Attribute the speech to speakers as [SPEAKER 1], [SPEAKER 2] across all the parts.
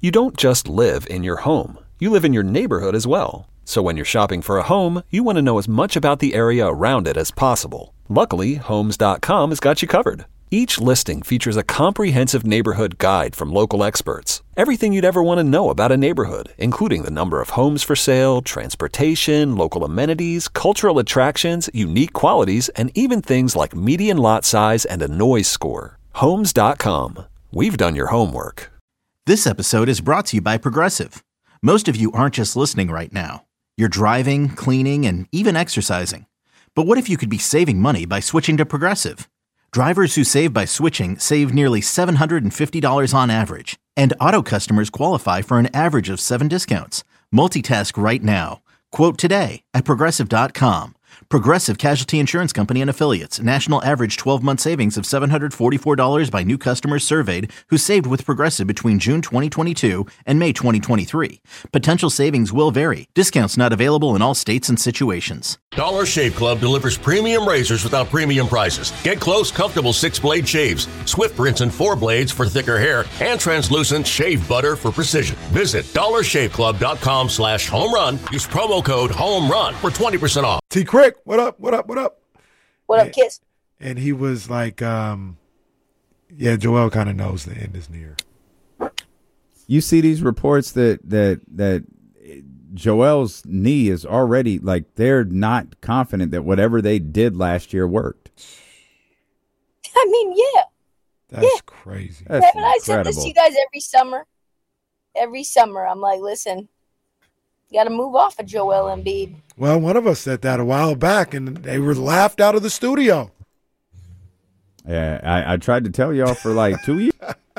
[SPEAKER 1] You don't just live in your home. You live in your neighborhood as well. So when you're shopping for a home, you want to know as much about the area around it as possible. Luckily, Homes.com has got you covered. Each listing features a comprehensive neighborhood guide from local experts. Everything you'd ever want to know about a neighborhood, including the number of homes for sale, transportation, local amenities, cultural attractions, unique qualities, and even things like median lot size and a noise score. Homes.com. We've done your homework.
[SPEAKER 2] This episode is brought to you by Progressive. Most of you aren't just listening right now. You're driving, cleaning, and even exercising. But what if you could be saving money by switching to Progressive? Drivers who save by switching save nearly $750 on average. And auto customers qualify for an average of 7 discounts. Multitask right now. Quote today at Progressive.com. Progressive Casualty Insurance Company and Affiliates. National average 12-month savings of $744 by new customers surveyed who saved with Progressive between June 2022 and May 2023. Potential savings will vary. Discounts not available in all states and situations.
[SPEAKER 3] Dollar Shave Club delivers premium razors without premium prices. Get close, comfortable 6-blade shaves, swift rinse and 4 blades for thicker hair, and translucent shave butter for precision. Visit dollarshaveclub.com/home-run. Use promo code HOME-RUN for 20% off.
[SPEAKER 4] T. Crick, what up? What up? What up?
[SPEAKER 5] What up, Kiss?
[SPEAKER 4] And he was like, Joel kind of knows the end is near.
[SPEAKER 6] You see these reports that Joel's knee is already, like, they're not confident that whatever they did last year worked.
[SPEAKER 5] I mean, yeah.
[SPEAKER 4] That's crazy.
[SPEAKER 6] That's
[SPEAKER 5] Haven't I said this to you guys every summer? Every summer, I'm like, listen, you got to move off of Joel Embiid.
[SPEAKER 4] Well, one of us said that a while back, and they were laughed out of the studio.
[SPEAKER 6] Yeah, I tried to tell y'all for like 2 years.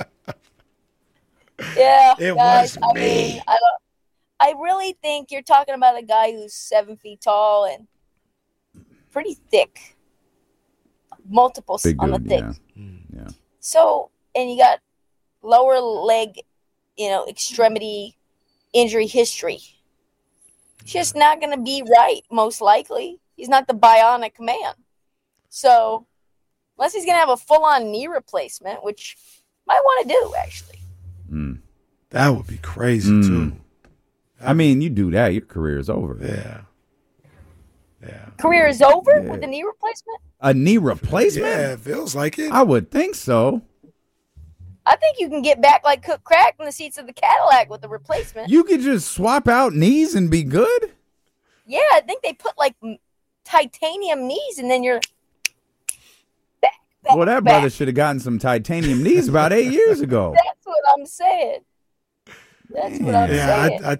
[SPEAKER 5] Yeah,
[SPEAKER 4] It
[SPEAKER 5] guys,
[SPEAKER 4] was me.
[SPEAKER 5] I mean, I really think you're talking about a guy who's 7 feet tall and pretty thick. Multiples
[SPEAKER 6] Big
[SPEAKER 5] on the
[SPEAKER 6] dude,
[SPEAKER 5] thick.
[SPEAKER 6] yeah.
[SPEAKER 5] So, and you got lower leg, extremity injury history. It's just not going to be right, most likely. He's not the bionic man. So, unless he's going to have a full-on knee replacement, which might want to do, actually.
[SPEAKER 4] That would be crazy, too.
[SPEAKER 6] I mean, you do that, your career is over.
[SPEAKER 4] Yeah.
[SPEAKER 5] Career is over with the knee replacement?
[SPEAKER 6] A knee replacement?
[SPEAKER 4] Yeah, it feels like it.
[SPEAKER 6] I would think so.
[SPEAKER 5] I think you can get back like Cook Crack in the seats of the Cadillac with the replacement.
[SPEAKER 6] You could just swap out knees and be good?
[SPEAKER 5] Yeah, I think they put like titanium knees and then you're back.
[SPEAKER 6] Well, that brother should have gotten some titanium knees about 8 years ago.
[SPEAKER 5] That's what I'm saying. That's what I'm saying.
[SPEAKER 4] I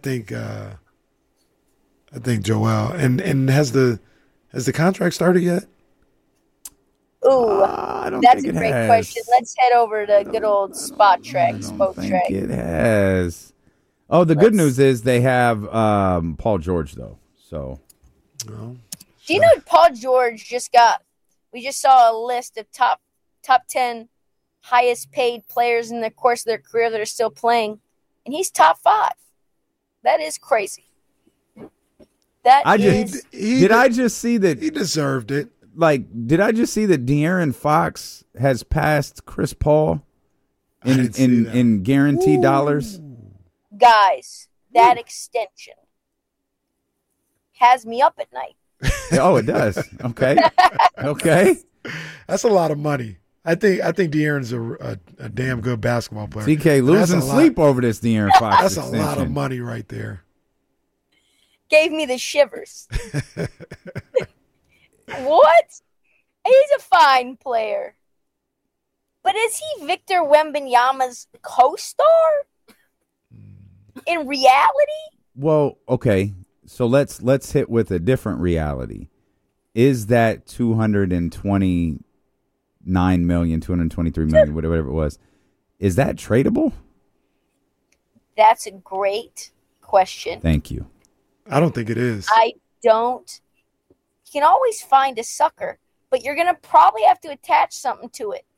[SPEAKER 4] think Joel and has the contract started yet?
[SPEAKER 5] Ooh,
[SPEAKER 6] I don't
[SPEAKER 5] that's
[SPEAKER 6] think
[SPEAKER 5] a
[SPEAKER 6] it
[SPEAKER 5] great
[SPEAKER 6] has.
[SPEAKER 5] question. Let's head over to good old Spot Track, Spoke
[SPEAKER 6] think
[SPEAKER 5] Track.
[SPEAKER 6] it has. Oh, the good news is they have Paul George, though. So,
[SPEAKER 5] Do you know Paul George just got? We just saw a list of top 10 highest paid players in the course of their career that are still playing, and he's top 5. That is crazy.
[SPEAKER 6] Did I just see that
[SPEAKER 4] He deserved it.
[SPEAKER 6] like, did I just see that De'Aaron Fox has passed Chris Paul in guaranteed dollars?
[SPEAKER 5] Guys, that extension has me up at night.
[SPEAKER 6] Oh, it does. Okay. Okay.
[SPEAKER 4] That's a lot of money. I think De'Aaron's a damn good basketball player.
[SPEAKER 6] CK losing sleep over this De'Aaron Fox
[SPEAKER 4] That's
[SPEAKER 6] extension.
[SPEAKER 4] a lot of money right there.
[SPEAKER 5] Gave me the shivers. What? He's a fine player. But is he Victor Wembanyama's co-star? In reality?
[SPEAKER 6] Well, okay. So let's hit with a different reality. Is that 229 million, 223 million, whatever it was, is that tradable?
[SPEAKER 5] That's a great question.
[SPEAKER 6] Thank you.
[SPEAKER 4] I don't think it is.
[SPEAKER 5] I don't. You can always find a sucker, but you're going to probably have to attach something to it.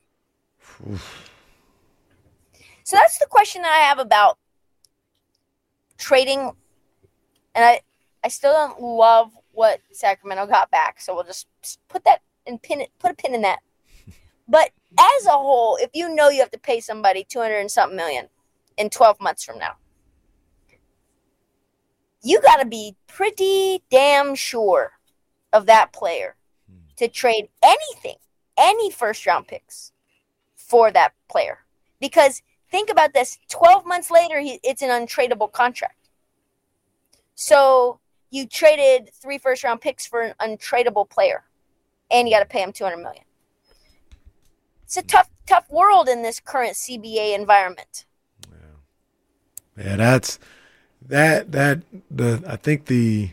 [SPEAKER 5] So that's the question that I have about trading. And I still don't love what Sacramento got back. So we'll just put that and put a pin in that. But as a whole, if you know you have to pay somebody 200 and something million in 12 months from now. You got to be pretty damn sure of that player to trade anything, any first-round picks for that player. Because think about this. 12 months later, it's an untradeable contract. So you traded 3 first-round picks for an untradeable player, and you got to pay him $200 million. It's a tough world in this current CBA environment.
[SPEAKER 4] Yeah, that's I think the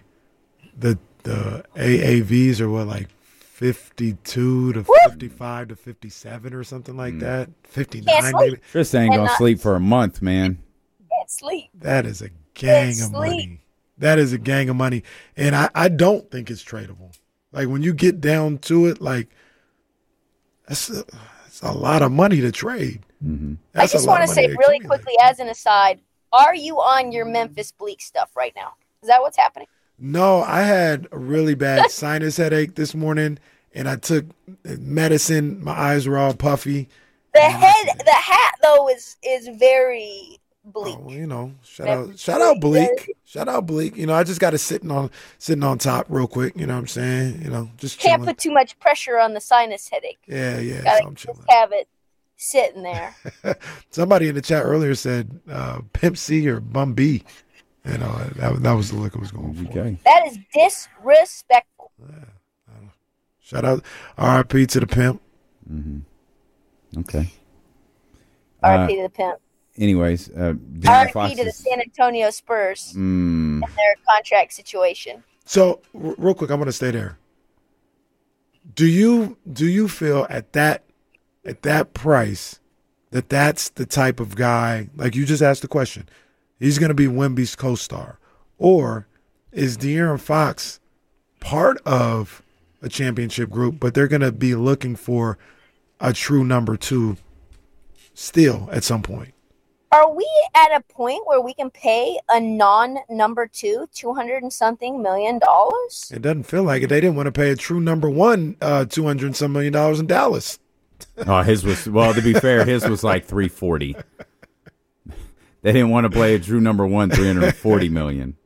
[SPEAKER 4] AAVs are what, like 52 to 55 to 57 or something like that. 59 maybe.
[SPEAKER 6] Chris ain't gonna sleep for a month, man.
[SPEAKER 5] Can't sleep.
[SPEAKER 4] That is a gang of money. That is a gang of money, and I don't think it's tradable. Like when you get down to it, like it's a lot of money to trade.
[SPEAKER 6] Mm-hmm.
[SPEAKER 5] I just want to say really quickly, as an aside, are you on your Memphis Bleak stuff right now? Is that what's happening?
[SPEAKER 4] No, I had a really bad sinus headache this morning, and I took medicine. My eyes were all puffy.
[SPEAKER 5] The hat though is very bleak.
[SPEAKER 4] Oh, you know, shout out Bleak. Shout out Bleak. You know, I just got to sitting on top real quick. You know what I'm saying? You know, just
[SPEAKER 5] can't
[SPEAKER 4] chilling.
[SPEAKER 5] put too much pressure on the sinus headache.
[SPEAKER 4] Yeah.
[SPEAKER 5] Gotta
[SPEAKER 4] So I'm chilling.
[SPEAKER 5] just have it sitting there.
[SPEAKER 4] Somebody in the chat earlier said Pimp C or Bum B. You know, that was the look I was going for.
[SPEAKER 6] Okay.
[SPEAKER 5] That is disrespectful.
[SPEAKER 4] Shout out RIP to the pimp.
[SPEAKER 6] Mm-hmm. Okay.
[SPEAKER 5] RIP to the pimp.
[SPEAKER 6] Anyways,
[SPEAKER 5] RIP to the San Antonio Spurs and their contract situation.
[SPEAKER 4] So, real quick, I'm going to stay there. Do you feel at that price that's the type of guy, like you just asked the question, he's going to be Wemby's co-star? Or is De'Aaron Fox part of a championship group, but they're going to be looking for a true number 2 still at some point?
[SPEAKER 5] Are we at a point where we can pay a non-number 2 $200 and something million?
[SPEAKER 4] It doesn't feel like it. They didn't want to pay a true number 1 $200 and some million in Dallas.
[SPEAKER 6] Oh, his was, well, to be fair, his was like 340. They didn't want to play a true number 1 $340 million.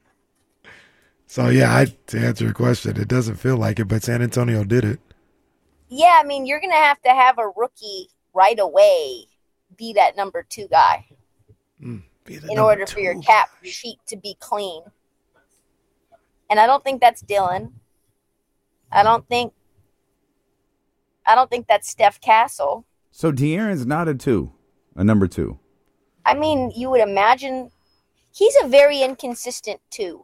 [SPEAKER 4] So yeah, to answer your question, it doesn't feel like it, but San Antonio did it.
[SPEAKER 5] Yeah, I mean, you're going to have a rookie right away be that number 2 guy in order for your cap sheet to be clean. And I don't think that's Dylan. I don't think that's Steph Castle.
[SPEAKER 6] So De'Aaron's not a number 2.
[SPEAKER 5] I mean, you would imagine he's a very inconsistent 2.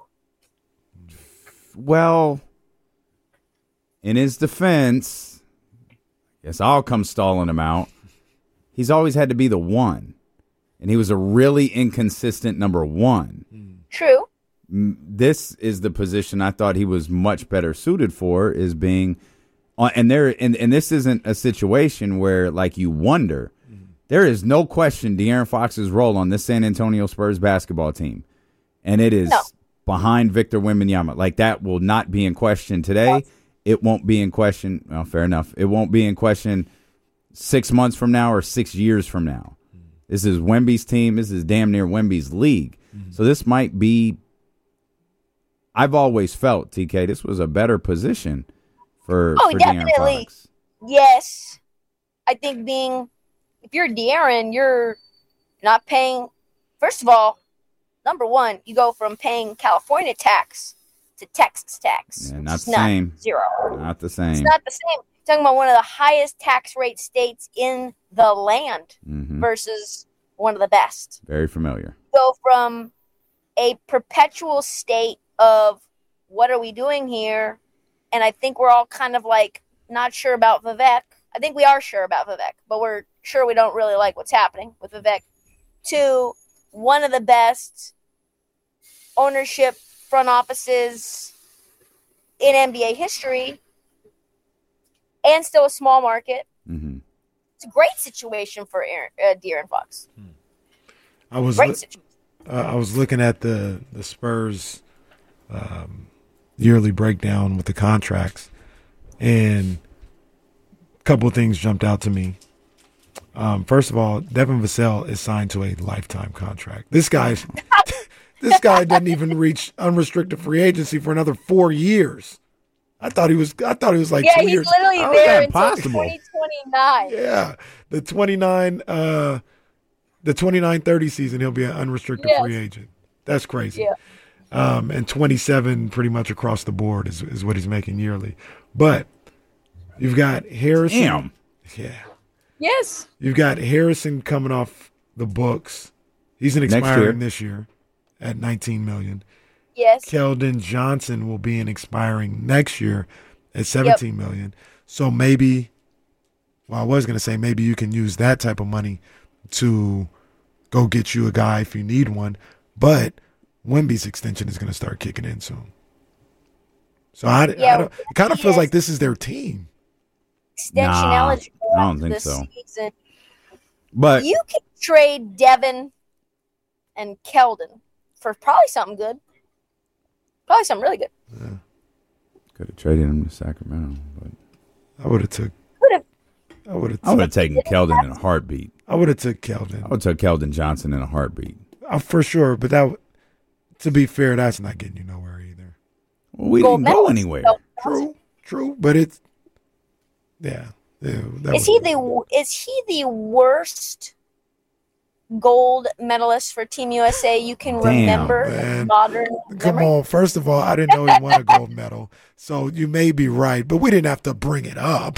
[SPEAKER 6] Well, in his defense, I guess I'll come stalling him out. He's always had to be the 1, and he was a really inconsistent number 1.
[SPEAKER 5] True.
[SPEAKER 6] This is the position I thought he was much better suited for, is being on, and this isn't a situation where like you wonder. There is no question De'Aaron Fox's role on this San Antonio Spurs basketball team, and it is behind Victor Wembanyama. Like, that will not be in question today. It won't be in question. Well, fair enough. It won't be in question 6 months from now or 6 years from now. This is Wemby's team. This is damn near Wemby's league. So this might be, I've always felt, TK, this was a better position for De'Aaron Fox.
[SPEAKER 5] Yes. I think if you're De'Aaron, you're not paying, first of all, number 1, you go from paying California tax to Texas tax.
[SPEAKER 6] Yeah, not the same.
[SPEAKER 5] 0.
[SPEAKER 6] Not the same.
[SPEAKER 5] It's not the same. Talking about one of the highest tax rate states in the land versus one of the best.
[SPEAKER 6] Very familiar.
[SPEAKER 5] Go from a perpetual state of what are we doing here? And I think we're all kind of like not sure about Vivek. I think we are sure about Vivek, but we're sure we don't really like what's happening with Vivek. To one of the best ownership front offices in NBA history, and still a small market. It's a great situation for De'Aaron Fox.
[SPEAKER 4] I was looking at the Spurs yearly breakdown with the contracts, and a couple of things jumped out to me. First of all, Devin Vassell is signed to a lifetime contract. This guy doesn't even reach unrestricted free agency for another 4 years. I thought he was like 2 years.
[SPEAKER 5] Yeah, he's literally
[SPEAKER 6] How is
[SPEAKER 5] there
[SPEAKER 6] that
[SPEAKER 5] until
[SPEAKER 6] possible?
[SPEAKER 5] 2029.
[SPEAKER 4] Yeah, the 29-30 season, he'll be an unrestricted free agent. That's crazy.
[SPEAKER 5] Yeah.
[SPEAKER 4] And 27 pretty much across the board is what he's making yearly. But you've got Harrison.
[SPEAKER 6] Damn.
[SPEAKER 4] Yeah.
[SPEAKER 5] Yes.
[SPEAKER 4] You've got Harrison coming off the books. He's an expiring this year at $19 million.
[SPEAKER 5] Yes.
[SPEAKER 4] Keldon Johnson will be an expiring next year at $17 million. So maybe, well, I was going to say maybe you can use that type of money to go get you a guy if you need one. But Wemby's extension is going to start kicking in soon. So it kind of feels like this is their team.
[SPEAKER 5] Extension eligible.
[SPEAKER 6] I don't think
[SPEAKER 5] this
[SPEAKER 6] so.
[SPEAKER 5] Season.
[SPEAKER 6] But
[SPEAKER 5] You can trade Devin and Keldon for probably something good. Probably something really good.
[SPEAKER 6] could have traded him to Sacramento. But
[SPEAKER 4] I would have took.
[SPEAKER 6] I would have taken Keldon in a heartbeat.
[SPEAKER 4] I would have took Keldon.
[SPEAKER 6] I would have took Keldon Johnson in a heartbeat.
[SPEAKER 4] For sure, but to be fair, that's not getting you nowhere either.
[SPEAKER 6] Well, we
[SPEAKER 5] Gold
[SPEAKER 6] didn't go
[SPEAKER 5] medalist.
[SPEAKER 6] anywhere.
[SPEAKER 4] True, but it's
[SPEAKER 5] Is he the worst gold medalist for Team USA you can remember in
[SPEAKER 4] man.
[SPEAKER 5] modern
[SPEAKER 4] Come
[SPEAKER 5] memory?
[SPEAKER 4] on, first of all, I didn't know he won a gold medal, so you may be right, but we didn't have to bring it up.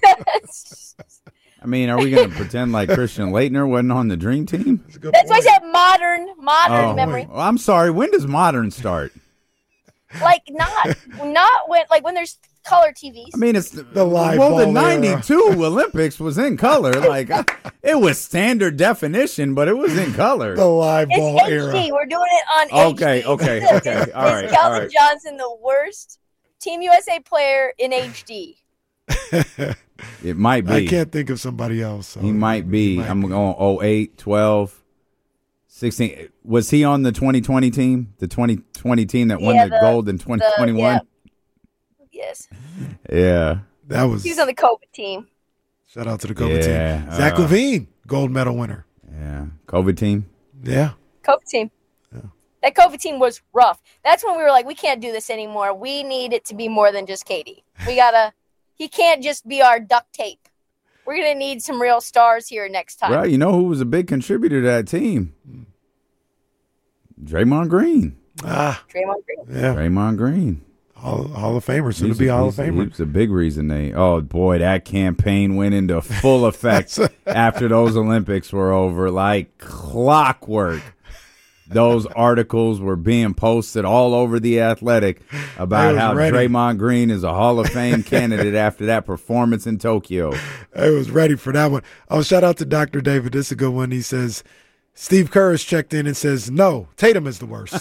[SPEAKER 6] I mean, are we going to pretend like Christian Leitner wasn't on the Dream Team?
[SPEAKER 5] That's why I said modern memory.
[SPEAKER 6] Well, I'm sorry. When does modern start?
[SPEAKER 5] Like not when there's color TVs.
[SPEAKER 6] I mean, it's
[SPEAKER 4] The live
[SPEAKER 6] well, the
[SPEAKER 4] ball era.
[SPEAKER 6] '92 Olympics was in color. Like it was standard definition, but it was in color.
[SPEAKER 4] The live
[SPEAKER 5] It's
[SPEAKER 4] ball
[SPEAKER 5] HD.
[SPEAKER 4] era.
[SPEAKER 5] We're doing it on
[SPEAKER 6] Okay,
[SPEAKER 5] HD.
[SPEAKER 6] okay. All right,
[SPEAKER 5] Is Keldon
[SPEAKER 6] all right.
[SPEAKER 5] Johnson the worst Team USA player in HD?
[SPEAKER 6] It might be.
[SPEAKER 4] I can't think of somebody else. So
[SPEAKER 6] He might be. I'm going 08, 12, 16. Was he on the 2020 team? The 2020 team that won
[SPEAKER 5] Yeah,
[SPEAKER 6] the gold in 2021?
[SPEAKER 5] Yes.
[SPEAKER 6] Yeah.
[SPEAKER 4] That was
[SPEAKER 5] He was on the COVID team.
[SPEAKER 4] shout out to the COVID
[SPEAKER 6] Yeah,
[SPEAKER 4] team. Zach Levine, gold medal winner.
[SPEAKER 6] Yeah. COVID team?
[SPEAKER 4] Yeah.
[SPEAKER 5] COVID team. That COVID team was rough. That's when we were like, we can't do this anymore. We need it to be more than just KD. He can't just be our duct tape. We're going to need some real stars here next time.
[SPEAKER 6] Well, you know who was a big contributor to that team? Draymond Green.
[SPEAKER 4] Ah,
[SPEAKER 5] Draymond Green.
[SPEAKER 4] yeah.
[SPEAKER 6] Draymond Green.
[SPEAKER 4] Hall of Famer. Soon to be Hall of
[SPEAKER 6] He
[SPEAKER 4] Famer.
[SPEAKER 6] was a big reason oh boy, that campaign went into full effect after those Olympics were over, like clockwork. Those articles were being posted all over The Athletic about
[SPEAKER 4] was
[SPEAKER 6] how
[SPEAKER 4] ready.
[SPEAKER 6] Draymond Green is a Hall of Fame candidate after that performance in Tokyo.
[SPEAKER 4] I was ready for that one. Oh, shout out to Dr. David. This is a good one. He says, Steve Kerr has checked in and says, no, Tatum is the worst.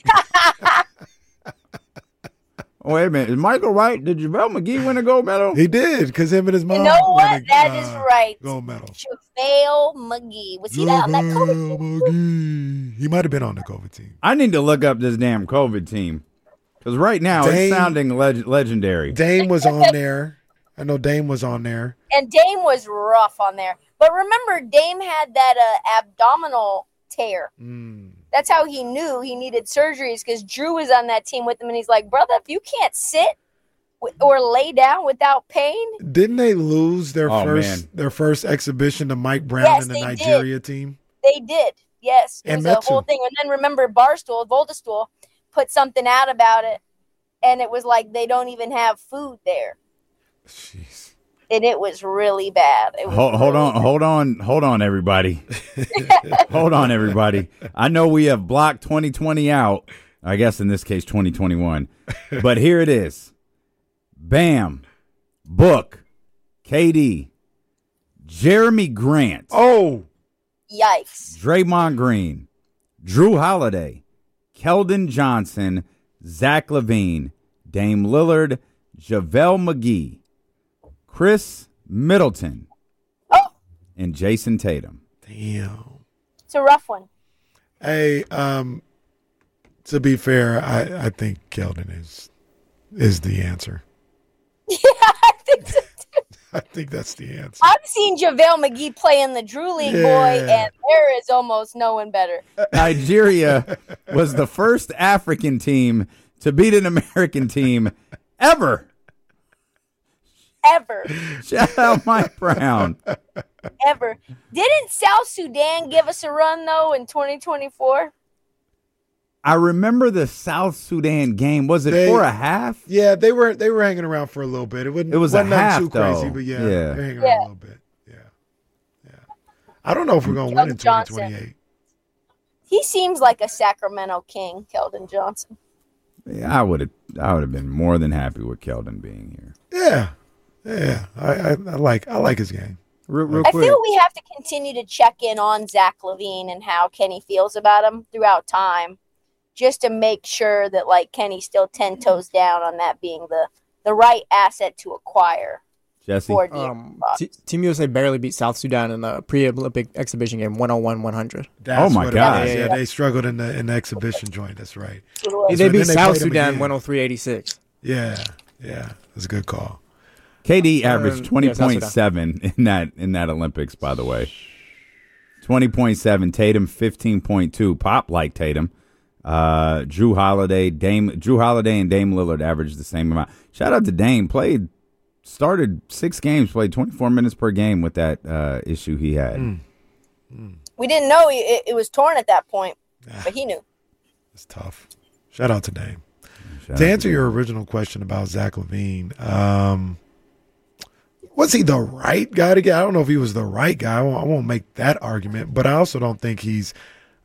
[SPEAKER 6] Wait a minute, is Michael right? Did JaVale McGee win a gold medal?
[SPEAKER 4] He did, because him and his mom
[SPEAKER 5] You know
[SPEAKER 4] won
[SPEAKER 5] what?
[SPEAKER 4] a,
[SPEAKER 5] That is right.
[SPEAKER 4] gold medal.
[SPEAKER 5] JaVale McGee. Was he on that COVID team?
[SPEAKER 4] McGee. He might have been on the COVID team.
[SPEAKER 6] I need to look up this damn COVID team. Because right now
[SPEAKER 4] Dame-
[SPEAKER 6] it's sounding legendary.
[SPEAKER 4] Dame was on there. I know Dame was on there.
[SPEAKER 5] And Dame was rough on there. But remember, Dame had that abdominal tear. That's how he knew he needed surgeries, because Drew was on that team with him, and he's like, brother, if you can't sit or lay down without pain.
[SPEAKER 4] Didn't they lose their
[SPEAKER 6] man.
[SPEAKER 4] first exhibition to Mike Brown
[SPEAKER 5] Yes,
[SPEAKER 4] and the
[SPEAKER 5] they
[SPEAKER 4] Nigeria team?
[SPEAKER 5] They did, yes. It
[SPEAKER 4] And
[SPEAKER 5] was a
[SPEAKER 4] Metsu.
[SPEAKER 5] whole thing. And then remember, Voldestool put something out about it, and it was like they don't even have food there.
[SPEAKER 4] Jeez.
[SPEAKER 5] And it was really bad. It was
[SPEAKER 6] Hold on, everybody. Hold on, everybody. I know we have blocked 2020 out. I guess in this case, 2021. But here it is. Bam, Book, KD, Jeremy Grant,
[SPEAKER 4] Oh,
[SPEAKER 5] Yikes.
[SPEAKER 6] Draymond Green, Drew Holiday, Keldon Johnson, Zach LaVine, Dame Lillard, JaVale McGee, Chris Middleton,
[SPEAKER 5] Oh,
[SPEAKER 6] and Jason Tatum.
[SPEAKER 4] damn.
[SPEAKER 5] it's a rough one.
[SPEAKER 4] Hey, to be fair, I think Keldon is the answer.
[SPEAKER 5] Yeah, I think so too.
[SPEAKER 4] I think that's the answer.
[SPEAKER 5] I've seen JaVale McGee play in the Drew League, boy, and there is almost no one better.
[SPEAKER 6] Nigeria was the first African team to beat an American team ever.
[SPEAKER 5] Ever.
[SPEAKER 6] Shout out Mike Brown.
[SPEAKER 5] Ever. Didn't South Sudan give us a run, though, in 2024?
[SPEAKER 6] I remember the South Sudan game. Was it for a half?
[SPEAKER 4] Yeah, they were hanging around for a little bit. It wasn't
[SPEAKER 6] a half,
[SPEAKER 4] too crazy,
[SPEAKER 6] though.
[SPEAKER 4] but
[SPEAKER 6] Yeah.
[SPEAKER 4] they're hanging around a little bit. Yeah. I don't know if we're going to win in 2028.
[SPEAKER 5] He seems like a Sacramento king, Keldon Johnson.
[SPEAKER 6] Yeah, I would have been more than happy with Keldon being here.
[SPEAKER 4] Yeah. I like his game.
[SPEAKER 7] Real
[SPEAKER 5] I
[SPEAKER 7] quick.
[SPEAKER 5] feel we have to continue to check in on Zach LaVine and how Kenny feels about him throughout time, just to make sure that Kenny's still 10 toes down on that being the right asset to acquire.
[SPEAKER 6] Jesse?
[SPEAKER 5] For De'Aaron Fox.
[SPEAKER 7] Team USA barely beat South Sudan in the pre-Olympic exhibition game, 101-100.
[SPEAKER 6] Oh my God!
[SPEAKER 4] Yeah, they struggled in the exhibition joint. That's right.
[SPEAKER 7] They beat South
[SPEAKER 4] played them
[SPEAKER 7] Sudan
[SPEAKER 4] again.
[SPEAKER 7] 103-86.
[SPEAKER 4] Yeah, that's a good call.
[SPEAKER 6] KD averaged
[SPEAKER 7] South
[SPEAKER 6] 20.7 in that Olympics, by the way. 20.7. Tatum 15.2. Pop like Tatum. Drew Holiday and Dame Lillard averaged the same amount. Shout out to Dame. Started 6 games, played 24 minutes per game with that issue he had.
[SPEAKER 5] We didn't know it was torn at that point, but he knew.
[SPEAKER 4] It's tough. Shout out to Dame. To answer your original question about Zach LaVine, was he the right guy to get? I don't know if he was the right guy. I won't make that argument, but I also don't think he's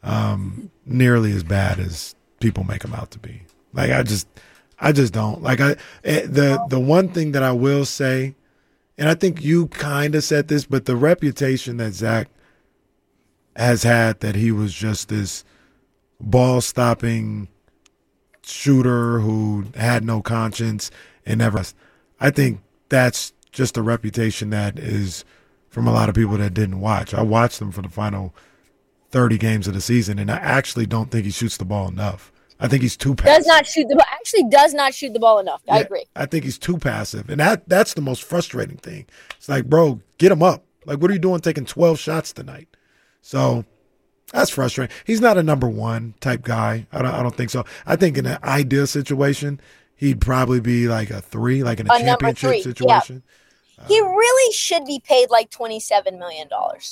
[SPEAKER 4] nearly as bad as people make him out to be. I just don't. The one thing that I will say, and I think you kind of said this, but the reputation that Zach has had, that he was just this ball-stopping shooter who had no conscience and never. I think that's just a reputation that is from a lot of people that didn't watch. I watched them for the final 30 games of the season, and I actually don't think he shoots the ball enough. I think he's too passive.
[SPEAKER 5] Does not shoot the ball enough. I agree.
[SPEAKER 4] I think he's too passive, and that's the most frustrating thing. It's like, bro, get him up. What are you doing taking 12 shots tonight? So that's frustrating. He's not a number one type guy. I don't think so. I think in an ideal situation, he'd probably be like a 3, like in a championship situation.
[SPEAKER 5] Yeah. He really should be paid like $27 million.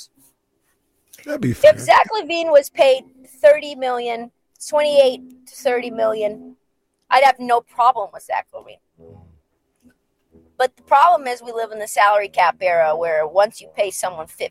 [SPEAKER 4] That'd be fair.
[SPEAKER 5] If Zach LaVine was paid $30 million, 28 to $30 million, I'd have no problem with Zach LaVine. But the problem is we live in the salary cap era where once you pay someone $50,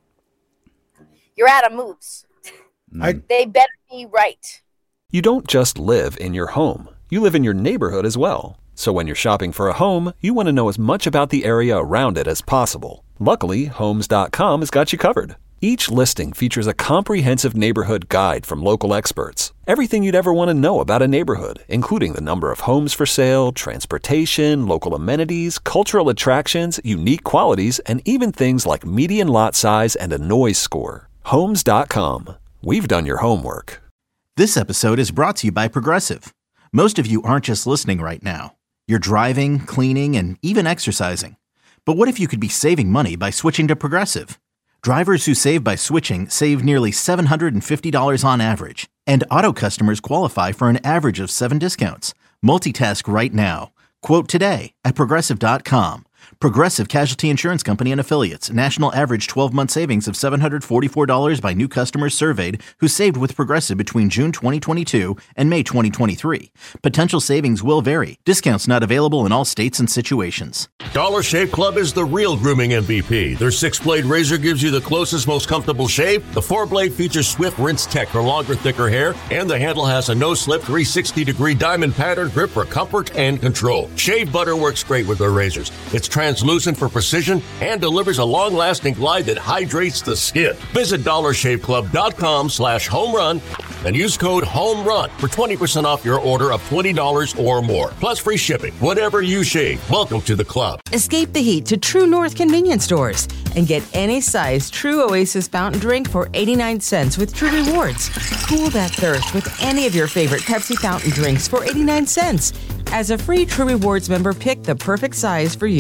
[SPEAKER 5] you're out of moves. They better be right.
[SPEAKER 1] You don't just live in your home. You live in your neighborhood as well. So when you're shopping for a home, you want to know as much about the area around it as possible. Luckily, Homes.com has got you covered. Each listing features a comprehensive neighborhood guide from local experts. Everything you'd ever want to know about a neighborhood, including the number of homes for sale, transportation, local amenities, cultural attractions, unique qualities, and even things like median lot size and a noise score. Homes.com. We've done your homework.
[SPEAKER 2] This episode is brought to you by Progressive. Most of you aren't just listening right now. You're driving, cleaning, and even exercising. But what if you could be saving money by switching to Progressive? Drivers who save by switching save nearly $750 on average. And auto customers qualify for an average of 7 discounts. Multitask right now. Quote today at Progressive.com. Progressive Casualty Insurance Company and Affiliates. National average 12-month savings of $744 by new customers surveyed who saved with Progressive between June 2022 and May 2023. Potential savings will vary. Discounts not available in all states and situations.
[SPEAKER 3] Dollar Shave Club is the real grooming MVP. Their 6-blade razor gives you the closest, most comfortable shave. The 4-blade features Swift Rinse Tech for longer, thicker hair. And the handle has a no-slip 360-degree diamond pattern grip for comfort and control. Shave butter works great with their razors. It's translucent for precision and delivers a long-lasting glide that hydrates the skin. Visit dollarshaveclub.com/homerun and use code HOMERUN for 20% off your order of $20 or more. Plus free shipping. Whatever you shave, welcome to the club.
[SPEAKER 8] Escape the heat to True North convenience stores and get any size True Oasis fountain drink for 89 cents with True Rewards. Cool that thirst with any of your favorite Pepsi fountain drinks for 89 cents. As a free True Rewards member, pick the perfect size for you.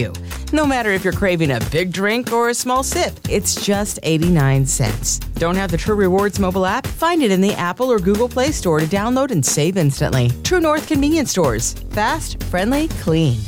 [SPEAKER 8] No matter if you're craving a big drink or a small sip, it's just 89 cents. Don't have the True Rewards mobile app? Find it in the Apple or Google Play Store to download and save instantly. True North Convenience Stores. Fast, friendly, clean.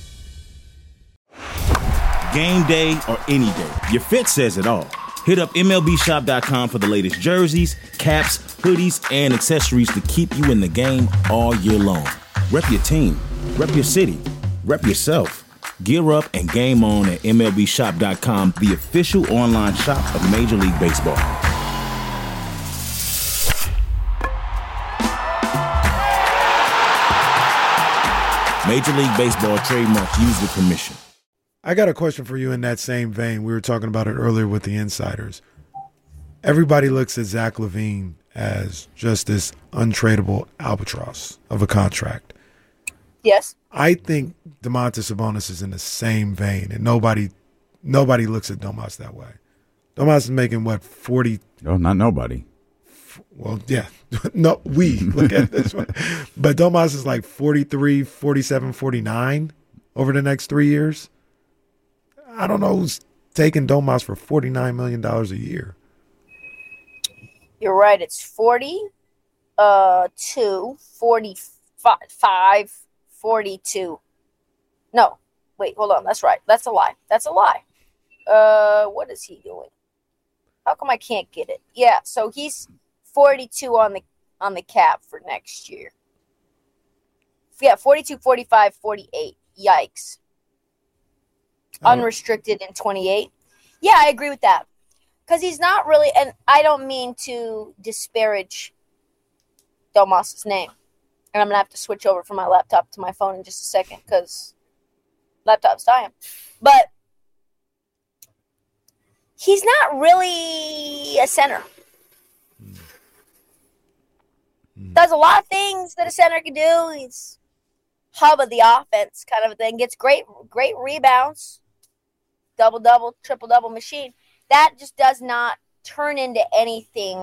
[SPEAKER 9] Game day or any day, your fit says it all. Hit up MLBshop.com for the latest jerseys, caps, hoodies, and accessories to keep you in the game all year long. Rep your team, rep your city, rep yourself. Gear up and game on at MLBshop.com, the official online shop of Major League Baseball. Major League Baseball trademarks used with permission.
[SPEAKER 4] I got a question for you in that same vein. We were talking about it earlier with the insiders. Everybody looks at Zach LaVine as just this untradeable albatross of a contract.
[SPEAKER 5] Yes.
[SPEAKER 4] I think Domantas Sabonis is in the same vein, and nobody looks at Domas that way. Domas is making, 40?
[SPEAKER 6] Oh, not nobody.
[SPEAKER 4] Well, yeah. No, we look at this one. But Domas is like 43, 47, 49 over the next 3 years. I don't know who's taking Domas for $49 million a year.
[SPEAKER 5] You're right. It's 40, 45, 42. No, wait, hold on. That's right. That's a lie. What is he doing? How come I can't get it? Yeah, so he's 42 on the cap for next year. Yeah, 42, 45, 48. Yikes. Unrestricted in 28. Yeah, I agree with that. Because he's not really, and I don't mean to disparage Domas' name. And I'm going to have to switch over from my laptop to my phone in just a second because laptop's dying. But he's not really a center. Does a lot of things that a center can do. He's hub of the offense kind of a thing. Gets great rebounds. Double-double, triple-double machine. That just does not turn into anything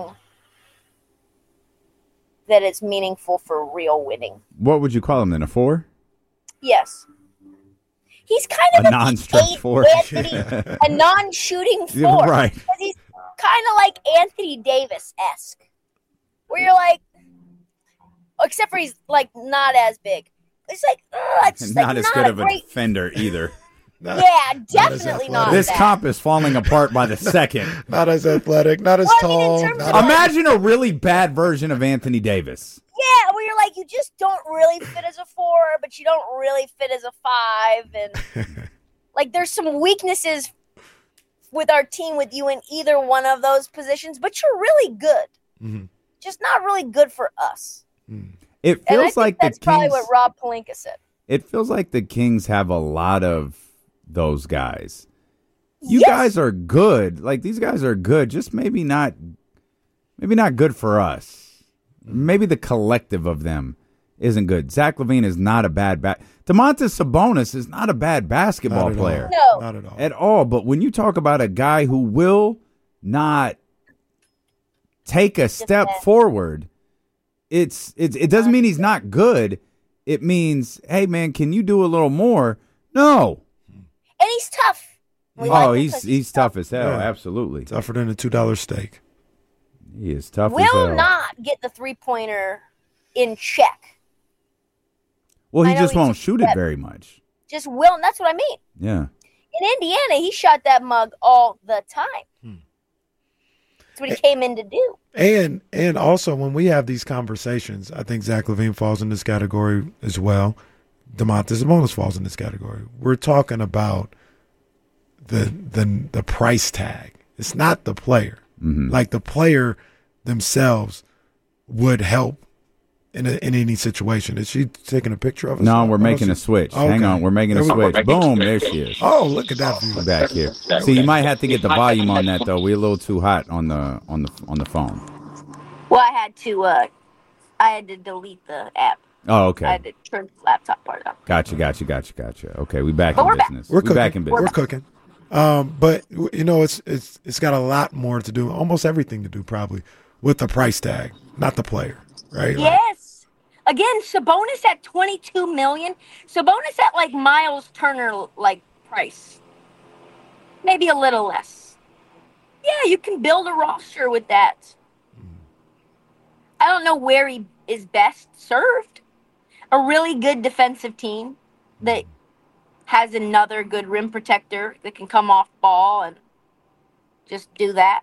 [SPEAKER 5] that is meaningful for real winning.
[SPEAKER 6] What would you call him then? A 4?
[SPEAKER 5] Yes. He's kind of
[SPEAKER 6] a non-stretch 4.
[SPEAKER 5] A non-shooting 4.
[SPEAKER 6] Yeah, right.
[SPEAKER 5] Because he's kind of like Anthony Davis-esque. Where you're like, except for he's like not as big. It's like, it's
[SPEAKER 6] not
[SPEAKER 5] like
[SPEAKER 6] as good of a defender either.
[SPEAKER 5] Definitely not.
[SPEAKER 6] This comp is falling apart by the second.
[SPEAKER 4] Not as athletic, not as tall.
[SPEAKER 6] Imagine a really bad version of Anthony Davis.
[SPEAKER 5] Yeah, where you're like, you just don't really fit as a 4, but you don't really fit as a 5. And like, there's some weaknesses with our team with you in either one of those positions, but you're really good. Mm-hmm. Just not really good for us.
[SPEAKER 6] It feels like
[SPEAKER 5] that's probably what Rob Pelinka said.
[SPEAKER 6] It feels like the Kings have a lot of those guys. You guys are good. Like, these guys are good, just maybe not good for us. Maybe the collective of them isn't good. Zach LaVine is not a bad Domantas Sabonis is not a bad basketball player.
[SPEAKER 5] No.
[SPEAKER 4] Not at all.
[SPEAKER 6] At all. But when you talk about a guy who will not take a step forward, it doesn't mean he's not good. It means, hey, man, can you do a little more? No.
[SPEAKER 5] And he's tough.
[SPEAKER 6] He's tough as hell. Yeah. Absolutely.
[SPEAKER 4] Tougher than a $2 steak.
[SPEAKER 6] He is tough as hell.
[SPEAKER 5] Will not get the three-pointer in check.
[SPEAKER 6] Well, he just won't shoot it very much.
[SPEAKER 5] Just will, and that's what I mean.
[SPEAKER 6] Yeah.
[SPEAKER 5] In Indiana, he shot that mug all the time. That's what he came in to do.
[SPEAKER 4] And also, when we have these conversations, I think Zach LaVine falls in this category as well. Domantas Sabonis falls in this category. We're talking about the price tag. It's not the player. Mm-hmm. Like, the player themselves would help in any situation. Is she taking a picture of us?
[SPEAKER 6] No, we're making a switch. Okay. Hang on, we're making a switch. Boom, there she is.
[SPEAKER 4] Oh, look at that view.
[SPEAKER 6] Back here. See, you might have to get the volume on that though. We're a little too hot on the phone.
[SPEAKER 5] Well, I had to delete the app.
[SPEAKER 6] Oh, okay.
[SPEAKER 5] I had to turn the laptop part off.
[SPEAKER 6] Gotcha. Okay, we back in business.
[SPEAKER 4] We're
[SPEAKER 6] back in business.
[SPEAKER 4] We're cooking. But you know, it's got a lot more to do, almost everything to do probably with the price tag, not the player, right?
[SPEAKER 5] Yes. Again, Sabonis at $22 million. Sabonis at like Miles Turner like price. Maybe a little less. Yeah, you can build a roster with that. I don't know where he is best served. A really good defensive team that has another good rim protector that can come off ball and just do that.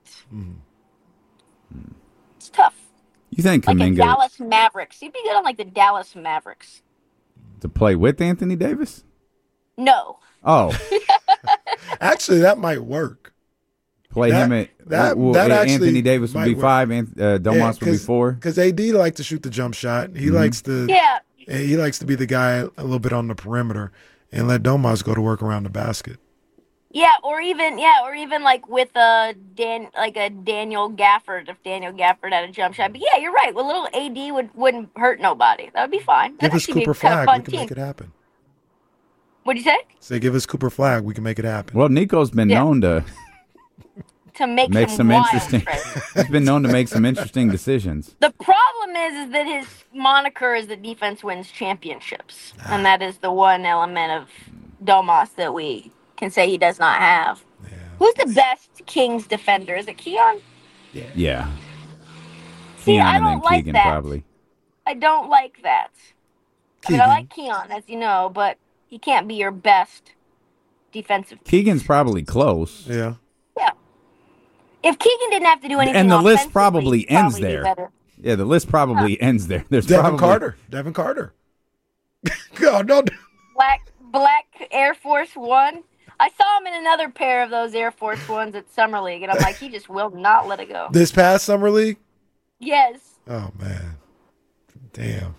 [SPEAKER 5] It's tough.
[SPEAKER 6] You think
[SPEAKER 5] Like
[SPEAKER 6] Kuminga
[SPEAKER 5] the Dallas Mavericks. You'd be good on like the Dallas Mavericks.
[SPEAKER 6] to play with Anthony Davis?
[SPEAKER 5] No.
[SPEAKER 6] Oh,
[SPEAKER 4] Actually, that might work.
[SPEAKER 6] play
[SPEAKER 4] That-
[SPEAKER 6] him at
[SPEAKER 4] that
[SPEAKER 6] Anthony
[SPEAKER 4] actually
[SPEAKER 6] Davis would
[SPEAKER 4] might
[SPEAKER 6] be
[SPEAKER 4] work.
[SPEAKER 6] 5, Domas would be 4.
[SPEAKER 4] Because AD likes to shoot the jump shot. He likes to.
[SPEAKER 5] Yeah.
[SPEAKER 4] He likes to be the guy a little bit on the perimeter and let Domas go to work around the basket.
[SPEAKER 5] Yeah, or even like with a Daniel Gafford, if Daniel Gafford had a jump shot. But yeah, you're right. A little AD wouldn't hurt nobody. That would be fine.
[SPEAKER 4] Give
[SPEAKER 5] That'd
[SPEAKER 4] us
[SPEAKER 5] actually be
[SPEAKER 4] Cooper
[SPEAKER 5] a kind of
[SPEAKER 4] Flag.
[SPEAKER 5] fun
[SPEAKER 4] We can
[SPEAKER 5] team.
[SPEAKER 4] make it happen.
[SPEAKER 5] What'd you say?
[SPEAKER 4] Say, give us Cooper Flag. We can make it happen.
[SPEAKER 6] Well, Nico's been
[SPEAKER 5] Yeah.
[SPEAKER 6] known to
[SPEAKER 5] To make
[SPEAKER 6] make some
[SPEAKER 5] wild
[SPEAKER 6] interesting.
[SPEAKER 5] trades.
[SPEAKER 6] He's been known to make some interesting decisions.
[SPEAKER 5] The problem is that his moniker is that defense wins championships, and that is the one element of Domas that we can say he does not have. Who's the best Kings defender? Is it Keon?
[SPEAKER 6] Yeah.
[SPEAKER 5] See,
[SPEAKER 6] Keon
[SPEAKER 5] I
[SPEAKER 6] and then
[SPEAKER 5] don't like
[SPEAKER 6] Keegan
[SPEAKER 5] that.
[SPEAKER 6] probably.
[SPEAKER 5] I don't like that. I mean, I
[SPEAKER 4] Keegan.
[SPEAKER 5] like Keon, as you know, but he can't be your best defensive.
[SPEAKER 6] Keegan's probably close.
[SPEAKER 4] Yeah.
[SPEAKER 5] Yeah. If Keegan didn't have to do anything,
[SPEAKER 6] And the list
[SPEAKER 5] offensively,
[SPEAKER 6] probably
[SPEAKER 5] he'd
[SPEAKER 6] ends
[SPEAKER 5] probably be
[SPEAKER 6] there.
[SPEAKER 5] better.
[SPEAKER 6] Yeah, the list probably ends there. There's
[SPEAKER 4] Devin
[SPEAKER 6] probably
[SPEAKER 4] Carter. God, no.
[SPEAKER 5] Black Air Force One. I saw him in another pair of those Air Force Ones at Summer League, and I'm like, he just will not let it go.
[SPEAKER 4] This past summer league?
[SPEAKER 5] Yes.
[SPEAKER 4] Oh, man. Damn.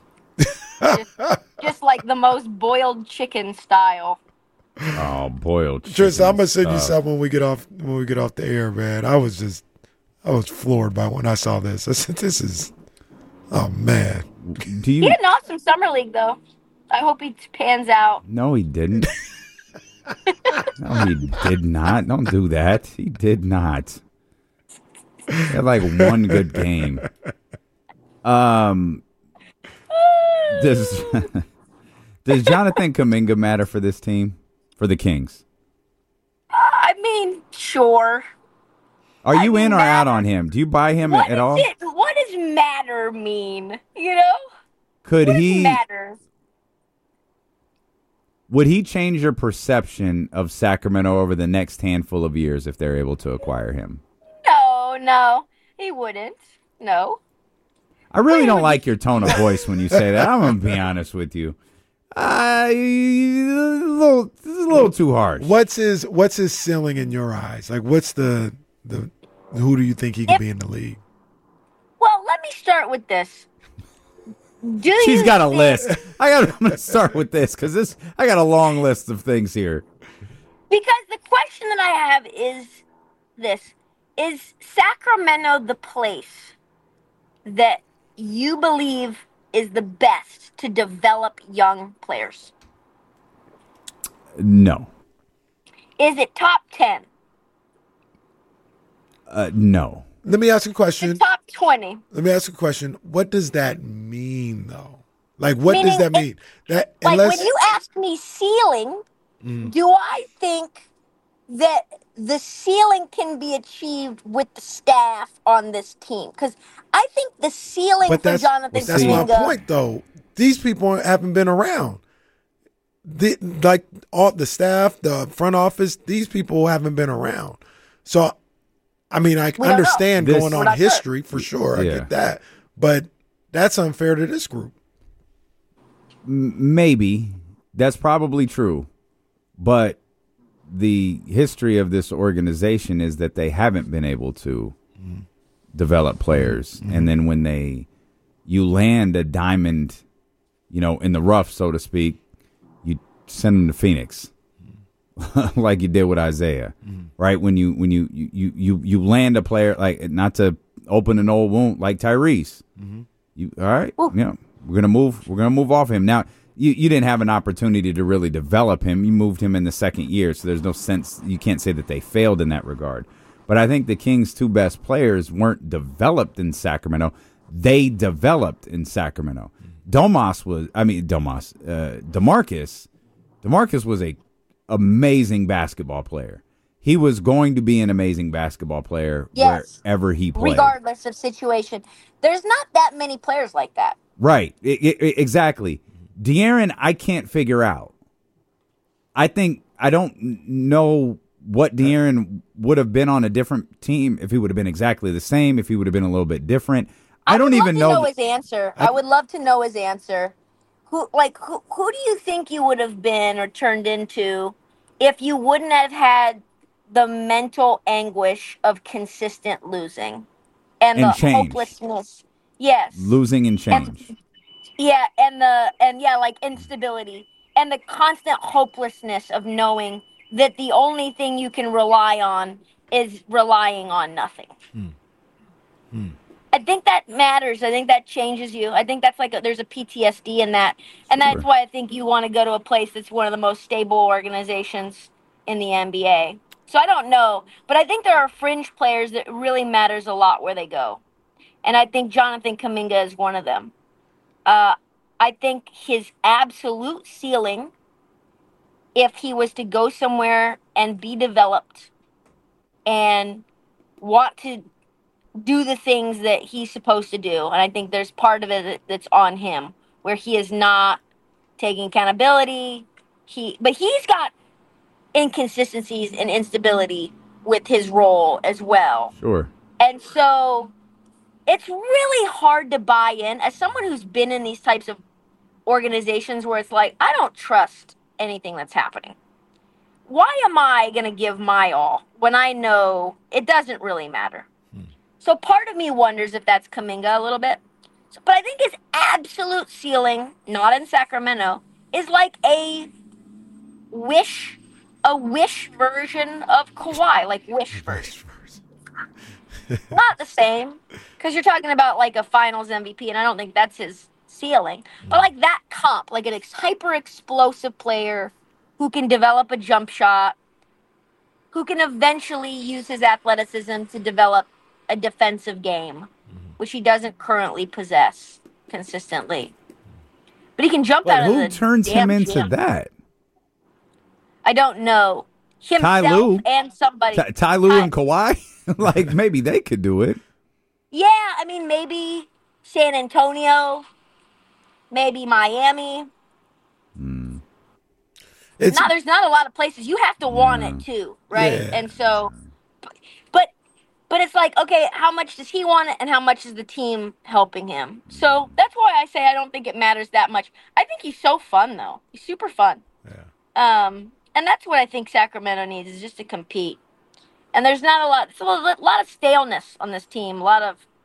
[SPEAKER 5] Just like the most boiled chicken style.
[SPEAKER 6] Oh, boiled chicken.
[SPEAKER 4] Tristan, I'm gonna send you
[SPEAKER 6] stuff.
[SPEAKER 4] something when we get off the air, man. I was floored by when I saw this. I said, this is, oh man.
[SPEAKER 6] Do
[SPEAKER 5] He
[SPEAKER 6] you?
[SPEAKER 5] had an awesome Summer League, though. I hope he pans out.
[SPEAKER 6] No, he didn't. No, he did not. Don't do that. He did not. He had like one good game. Does Jonathan Kuminga matter for this team, for the Kings?
[SPEAKER 5] I mean, sure.
[SPEAKER 6] Are you in or
[SPEAKER 5] matter.
[SPEAKER 6] out on him? Do you buy him
[SPEAKER 5] What
[SPEAKER 6] at all?
[SPEAKER 5] What does matter mean? You know?
[SPEAKER 6] Could
[SPEAKER 5] What
[SPEAKER 6] he?
[SPEAKER 5] matters?
[SPEAKER 6] Would he change your perception of Sacramento over the next handful of years if they're able to acquire him?
[SPEAKER 5] No, he wouldn't. No.
[SPEAKER 6] I really don't like your tone of voice when you say that. I'm going to be honest with you. A little too harsh.
[SPEAKER 4] What's his ceiling in your eyes? Like, what's the who do you think he could be in the league?
[SPEAKER 5] Well, let me start with this.
[SPEAKER 6] She's got a
[SPEAKER 5] think-
[SPEAKER 6] list. I'm going to start with this because I got a long list of things here.
[SPEAKER 5] Because the question that I have is this. Is Sacramento the place that you believe is the best to develop young players?
[SPEAKER 6] No.
[SPEAKER 5] Is it top 10?
[SPEAKER 6] No.
[SPEAKER 4] Let me ask you a question.
[SPEAKER 5] Top 20?
[SPEAKER 4] Let me ask you a question. What does that mean, though? Like, what does
[SPEAKER 5] Meaning
[SPEAKER 4] that mean? That
[SPEAKER 5] Like
[SPEAKER 4] unless
[SPEAKER 5] when you ask me ceiling, do I think that the ceiling can be achieved with the staff on this team? Because I think the ceiling
[SPEAKER 4] but
[SPEAKER 5] for
[SPEAKER 4] that's
[SPEAKER 5] Jonathan
[SPEAKER 4] that's my
[SPEAKER 5] Kuminga.
[SPEAKER 4] point, though. These people haven't been around. Like all the staff, the front office, these people haven't been around. So, I mean, I
[SPEAKER 5] We don't
[SPEAKER 4] understand
[SPEAKER 6] know.
[SPEAKER 4] going
[SPEAKER 6] We're
[SPEAKER 4] on
[SPEAKER 5] not sure.
[SPEAKER 4] history for sure. I
[SPEAKER 6] Yeah.
[SPEAKER 4] get that, but that's unfair to this group.
[SPEAKER 6] Maybe. That's probably true. But the history of this organization is that they haven't been able to develop players. And then when you land a diamond, in the rough, so to speak, you send them to Phoenix. Like you did with Isaiah. Right? When you land a player, like, not to open an old wound, like Tyrese. You all right? Yeah. We're gonna move off him. Now you didn't have an opportunity to really develop him. You moved him in the second year, so there's no sense. You can't say that they failed in that regard. But I think the Kings' two best players weren't developed in Sacramento. They developed in Sacramento. DeMarcus was a amazing basketball player. He was going to be an amazing basketball player wherever he played.
[SPEAKER 5] Regardless of situation. There's not that many players like that.
[SPEAKER 6] Right. Exactly. De'Aaron, I can't figure out. I don't know what De'Aaron would have been on a different team, if he would have been exactly the same, if he would have been a little bit different. I don't even know.
[SPEAKER 5] I would love to know his answer. I would love to know his answer. Who do you think you would have been or turned into if you wouldn't have had the mental anguish of consistent losing and the
[SPEAKER 6] change.
[SPEAKER 5] Hopelessness? Yes.
[SPEAKER 6] Losing and change.
[SPEAKER 5] Like instability and the constant hopelessness of knowing that the only thing you can rely on is relying on nothing. I think that matters. I think that changes you. I think that's there's a PTSD in that. And that's why I think you want to go to a place that's one of the most stable organizations in the NBA. So I don't know. But I think there are fringe players that really matters a lot where they go. And I think Jonathan Kuminga is one of them. I think his absolute ceiling, if he was to go somewhere and be developed and want to do the things that he's supposed to do, and I think there's part of it that's on him, where he is not taking accountability. But he's got inconsistencies and instability with his role as well.
[SPEAKER 6] Sure.
[SPEAKER 5] And so it's really hard to buy in as someone who's been in these types of organizations where it's like, I don't trust anything that's happening. Why am I going to give my all when I know it doesn't really matter? So part of me wonders if that's Kuminga a little bit. But I think his absolute ceiling, not in Sacramento, is like a wish version of Kawhi, like wish version. Not the same, because you're talking about like a finals MVP, and I don't think that's his ceiling. But like that comp, like an hyper-explosive player who can develop a jump shot, who can eventually use his athleticism to develop a defensive game, which he doesn't currently possess consistently. But he can jump out of the
[SPEAKER 6] who turns him into
[SPEAKER 5] gym.
[SPEAKER 6] that?
[SPEAKER 5] I don't know. Himself
[SPEAKER 6] Ty Lue?
[SPEAKER 5] and somebody.
[SPEAKER 6] Ty Lue and Kawhi? Like, maybe they could do it.
[SPEAKER 5] Yeah, I mean, maybe San Antonio, maybe Miami. There's not a lot of places. You have to want it too, right?
[SPEAKER 4] Yeah.
[SPEAKER 5] And so, but it's like, okay, how much does he want it, and how much is the team helping him? So that's why I say I don't think it matters that much. I think he's so fun, though. He's super fun. Yeah. And that's what I think Sacramento needs, is just to compete. And there's not a lot. It's a lot of staleness on this team. A lot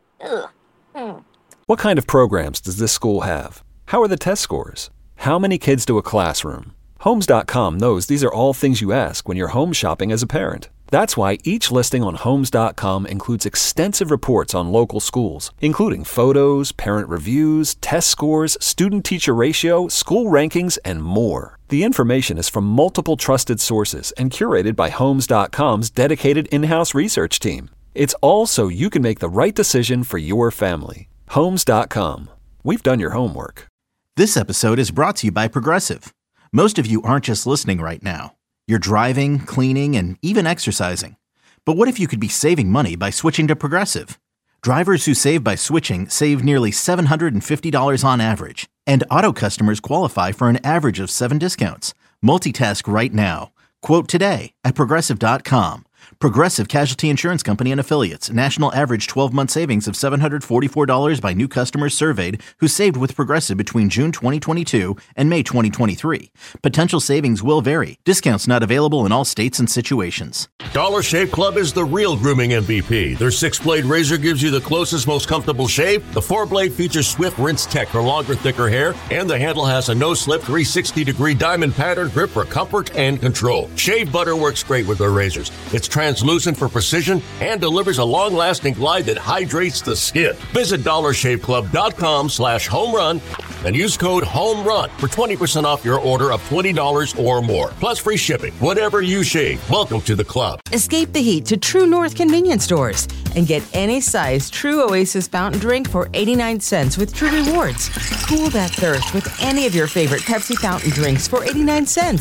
[SPEAKER 5] of,
[SPEAKER 1] What kind of programs does this school have? How are the test scores? How many kids to a classroom? Homes.com knows these are all things you ask when you're home shopping as a parent. That's why each listing on Homes.com includes extensive reports on local schools, including photos, parent reviews, test scores, student-teacher ratio, school rankings, and more. The information is from multiple trusted sources and curated by Homes.com's dedicated in-house research team. It's all so you can make the right decision for your family. Homes.com. We've done your homework.
[SPEAKER 2] This episode is brought to you by Progressive. Most of you aren't just listening right now. You're driving, cleaning, and even exercising. But what if you could be saving money by switching to Progressive? Drivers who save by switching save nearly $750 on average. And auto customers qualify for an average of 7 discounts. Multitask right now. Quote today at Progressive.com. Progressive Casualty Insurance Company and Affiliates. National average 12-month savings of $744 by new customers surveyed who saved with Progressive between June 2022 and May 2023. Potential savings will vary. Discounts not available in all states and situations.
[SPEAKER 3] Dollar Shave Club is the real grooming MVP. Their 6-blade razor gives you the closest, most comfortable shave. The 4-blade features Swift Rinse Tech for longer, thicker hair. And the handle has a no-slip 360-degree diamond pattern grip for comfort and control. Shave butter works great with their razors. It's translucent for precision and delivers a long-lasting glide that hydrates the skin. Visit dollarshaveclub.com/homerun and use code HOMERUN for 20% off your order of $20 or more. Plus free shipping. Whatever you shave, welcome to the club.
[SPEAKER 8] Escape the heat to True North convenience stores and get any size True Oasis fountain drink for 89 cents with True Rewards. Cool that thirst with any of your favorite Pepsi fountain drinks for 89 cents.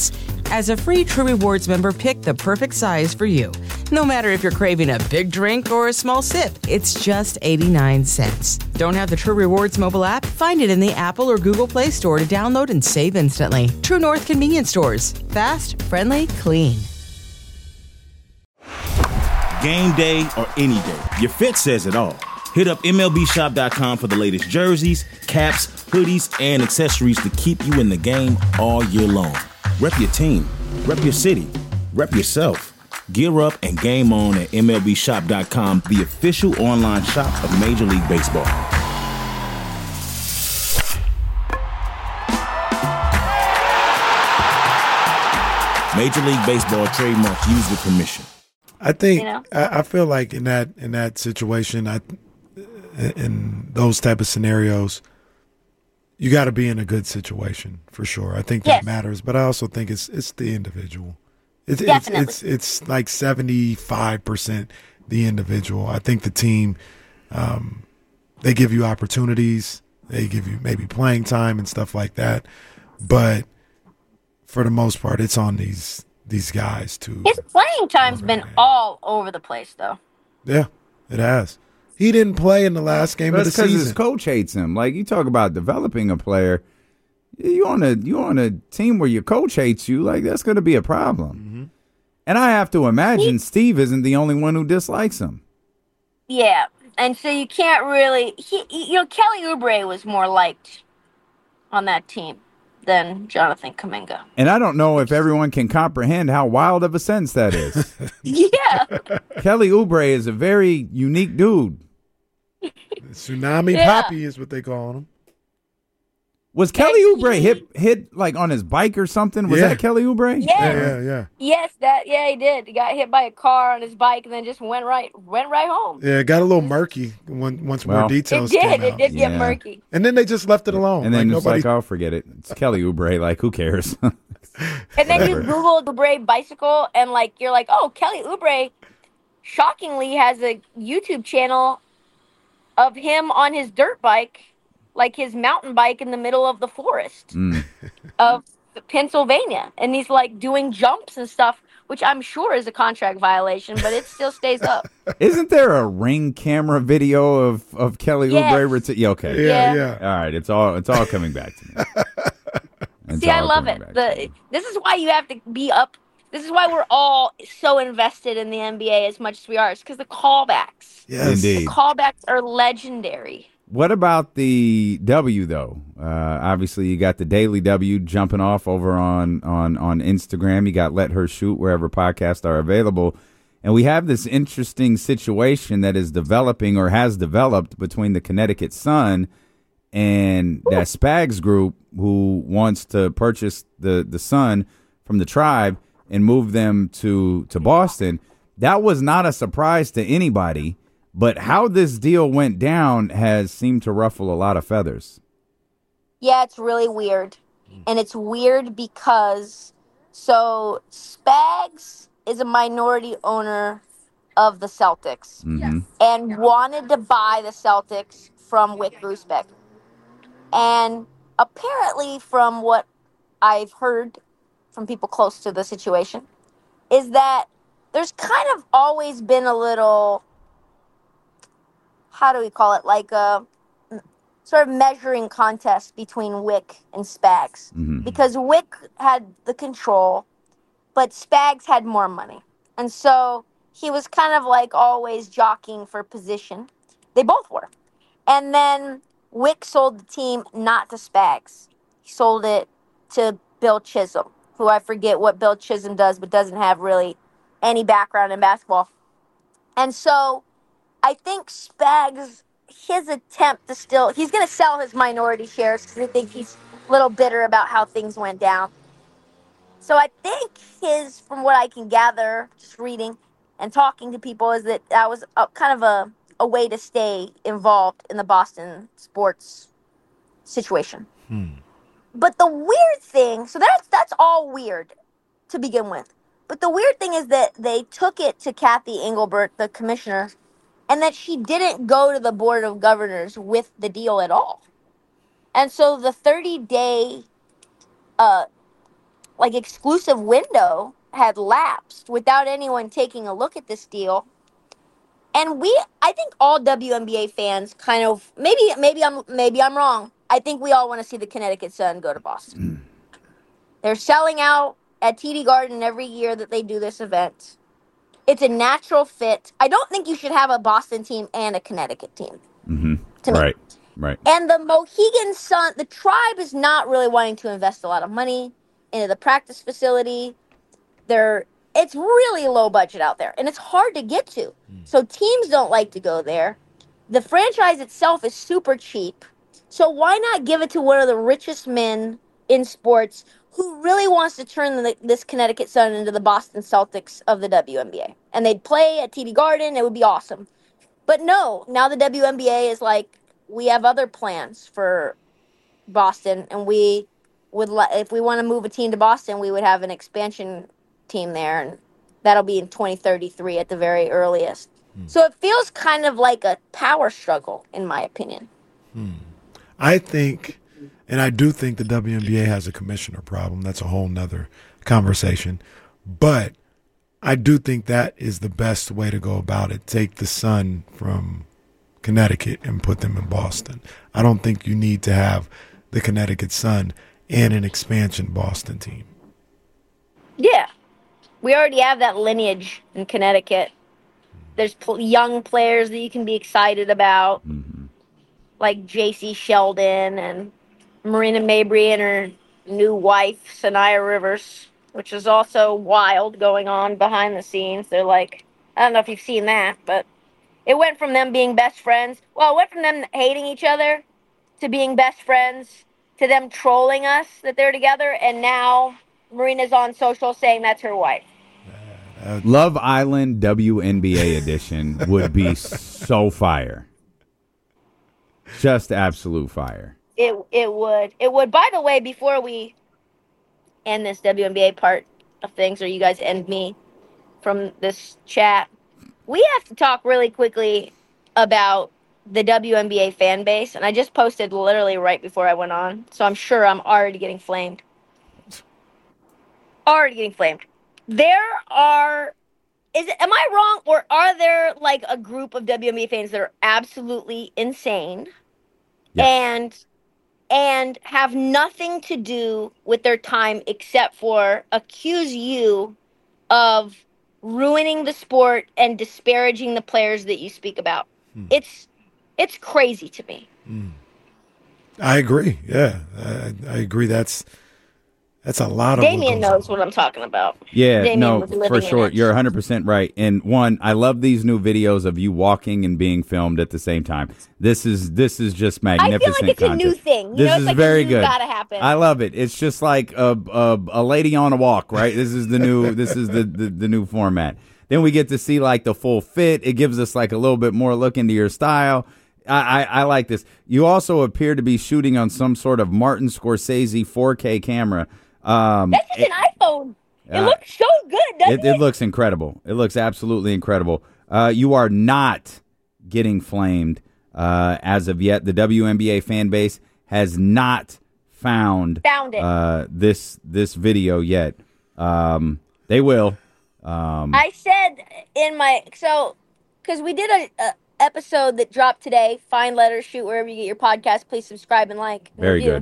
[SPEAKER 8] As a free True Rewards member, pick the perfect size for you. No matter if you're craving a big drink or a small sip, it's just 89 cents. Don't have the True Rewards mobile app? Find it in the Apple or Google Play Store to download and save instantly. True North Convenience Stores. Fast, friendly, clean.
[SPEAKER 9] Game day or any day, your fit says it all. Hit up MLBshop.com for the latest jerseys, caps, hoodies, and accessories to keep you in the game all year long. Rep your team, rep your city, rep yourself. Gear up and game on at MLBshop.com, the official online shop of Major League Baseball. Major League Baseball trademarks used with permission.
[SPEAKER 4] I think I feel like in that situation, in those type of scenarios, you got to be in a good situation for sure. I think that matters, but I also think it's the individual. It's like 75% the individual. I think the team, they give you opportunities, they give you maybe playing time and stuff like that, but for the most part, it's on these guys too.
[SPEAKER 5] His playing time's been all over the place, though.
[SPEAKER 4] Yeah, it has. He didn't play in the last game of the season.
[SPEAKER 6] Because his coach hates him. Like, you talk about developing a player, you on a team where your coach hates you. Like, that's going to be a problem. Mm-hmm. And I have to imagine Steve isn't the only one who dislikes him.
[SPEAKER 5] Yeah, and so you can't really. Kelly Oubre was more liked on that team than Jonathan Kuminga.
[SPEAKER 6] And I don't know if everyone can comprehend how wild of a sentence that is.
[SPEAKER 5] Yeah.
[SPEAKER 6] Kelly Oubre is a very unique dude.
[SPEAKER 4] Tsunami Poppy is what they call him.
[SPEAKER 6] Was Kelly Oubre hit like on his bike or something? Was that Kelly Oubre?
[SPEAKER 5] Yeah. Yes, he did. He got hit by a car on his bike and then just went right home.
[SPEAKER 4] Yeah, it got a little murky once more details came out.
[SPEAKER 5] It did get murky.
[SPEAKER 4] And then they just left it alone.
[SPEAKER 6] And then I'll forget it. It's Kelly Oubre. Like, who cares?
[SPEAKER 5] And then you Google Oubre bicycle and you're like, oh, Kelly Oubre shockingly has a YouTube channel of him on his dirt bike, like his mountain bike in the middle of the forest of Pennsylvania. And he's doing jumps and stuff, which I'm sure is a contract violation, but it still stays up.
[SPEAKER 6] Isn't there a Ring camera video of Kelly Oubre? Yeah, okay.
[SPEAKER 4] Yeah.
[SPEAKER 6] All right, it's all coming back to me.
[SPEAKER 5] See, I love it. This is why you have to be up. This is why we're all so invested in the NBA as much as we are. It's because the callbacks.
[SPEAKER 4] Yes.
[SPEAKER 6] Indeed.
[SPEAKER 5] The callbacks are legendary.
[SPEAKER 6] What about the W, though? Obviously, you got the Daily W jumping off over on Instagram. You got Let Her Shoot wherever podcasts are available. And we have this interesting situation that is developing or has developed between the Connecticut Sun and that Spags group who wants to purchase the Sun from the Tribe and move them to Boston. That was not a surprise to anybody. But how this deal went down has seemed to ruffle a lot of feathers.
[SPEAKER 5] Yeah, it's really weird. And it's weird because, Spags is a minority owner of the Celtics and wanted to buy the Celtics from Wyc Grousbeck. And apparently, from what I've heard from people close to the situation, is that there's kind of always been a little, how do we call it, like a sort of measuring contest between Wyc and Spags. Because Wyc had the control, but Spags had more money. And so he was kind of always jockeying for position. They both were. And then Wyc sold the team not to Spags. He sold it to Bill Chisholm, who I forget what Bill Chisholm does, but doesn't have really any background in basketball. And so I think Spags, his attempt to he's going to sell his minority shares because I think he's a little bitter about how things went down. So I think from what I can gather, just reading and talking to people, is that was kind of a way to stay involved in the Boston sports situation. But the weird thing, so that's all weird to begin with. But the weird thing is that they took it to Kathy Engelbert, the commissioner, and that she didn't go to the Board of Governors with the deal at all. And so the 30-day like exclusive window had lapsed without anyone taking a look at this deal. And I think all WNBA fans kind of maybe I'm wrong. I think we all want to see the Connecticut Sun go to Boston. They're selling out at TD Garden every year that they do this event. It's a natural fit. I don't think you should have a Boston team and a Connecticut team. To me.
[SPEAKER 6] Right.
[SPEAKER 5] And the Mohegan Sun, the tribe is not really wanting to invest a lot of money into the practice facility. It's really low budget out there, and it's hard to get to. So teams don't like to go there. The franchise itself is super cheap. So why not give it to one of the richest men in sports who really wants to turn this Connecticut Sun into the Boston Celtics of the WNBA? And they'd play at TD Garden. It would be awesome. But no, now the WNBA is like, we have other plans for Boston, and if we want to move a team to Boston, we would have an expansion team there, and that'll be in 2033 at the very earliest. So it feels kind of like a power struggle, in my opinion.
[SPEAKER 4] I think, and I do think the WNBA has a commissioner problem. That's a whole nother conversation. But I do think that is the best way to go about it. Take the Sun from Connecticut and put them in Boston. I don't think you need to have the Connecticut Sun and an expansion Boston team.
[SPEAKER 5] Yeah. We already have that lineage in Connecticut. There's young players that you can be excited about, like J.C. Sheldon and Marina Mabrey and her new wife, Sanaya Rivers, which is also wild going on behind the scenes. They're like, I don't know if you've seen that, but it went from them being best friends. Well, it went from them hating each other to being best friends to them trolling us that they're together, and now Marina's on social saying that's her wife.
[SPEAKER 6] Love Island WNBA edition would be so fire. Just absolute fire.
[SPEAKER 5] It would. By the way, before we end this WNBA part of things, or you guys end me from this chat, we have to talk really quickly about the WNBA fan base. And I just posted literally right before I went on, so I'm sure I'm already getting flamed. Am I wrong, or are there like a group of WNBA fans that are absolutely insane and have nothing to do with their time except for accuse you of ruining the sport and disparaging the players that you speak about? It's crazy to me.
[SPEAKER 4] I agree. Yeah, I agree. That's a lot of.
[SPEAKER 5] Damien knows what I'm talking about.
[SPEAKER 6] Yeah,
[SPEAKER 5] Damien
[SPEAKER 6] no,
[SPEAKER 5] was living
[SPEAKER 6] for sure.
[SPEAKER 5] in it.
[SPEAKER 6] You're 100% right. And one, I love these new videos of you walking and being filmed at the same time. This is just magnificent.
[SPEAKER 5] I feel like it's
[SPEAKER 6] content.
[SPEAKER 5] a new thing.
[SPEAKER 6] This
[SPEAKER 5] it's
[SPEAKER 6] is
[SPEAKER 5] like
[SPEAKER 6] very
[SPEAKER 5] this
[SPEAKER 6] good.
[SPEAKER 5] Gotta happen.
[SPEAKER 6] I love it. It's just like a lady on a walk, right? This is the new the new format. Then we get to see like the full fit. It gives us like a little bit more look into your style. I like this. You also appear to be shooting on some sort of Martin Scorsese 4K camera.
[SPEAKER 5] That's just an iPhone. It looks so good, doesn't it?
[SPEAKER 6] It looks incredible. It looks absolutely incredible. You are not getting flamed as of yet. The WNBA fan base has not found
[SPEAKER 5] it.
[SPEAKER 6] This video yet. They will.
[SPEAKER 5] I said because we did a episode that dropped today. Find, letters, shoot, wherever you get your podcast. Please subscribe and like.
[SPEAKER 6] Very good.